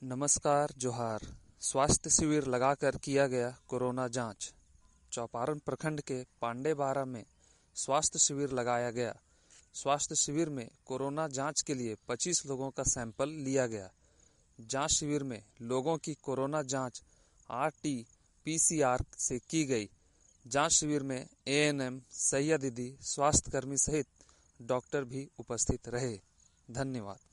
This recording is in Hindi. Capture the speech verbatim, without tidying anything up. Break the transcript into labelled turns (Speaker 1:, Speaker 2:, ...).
Speaker 1: नमस्कार जोहार। स्वास्थ्य शिविर लगाकर किया गया कोरोना जांच। चौपारण प्रखंड के पांडेबारा में स्वास्थ्य शिविर लगाया गया। स्वास्थ्य शिविर में कोरोना जांच के लिए पच्चीस लोगों का सैंपल लिया गया। जांच शिविर में लोगों की कोरोना जांच R T P C R से की गई। जांच शिविर में ए एन एम, सैया दीदी, स्वास्थ्यकर्मी सहित डॉक्टर भी उपस्थित रहे। धन्यवाद।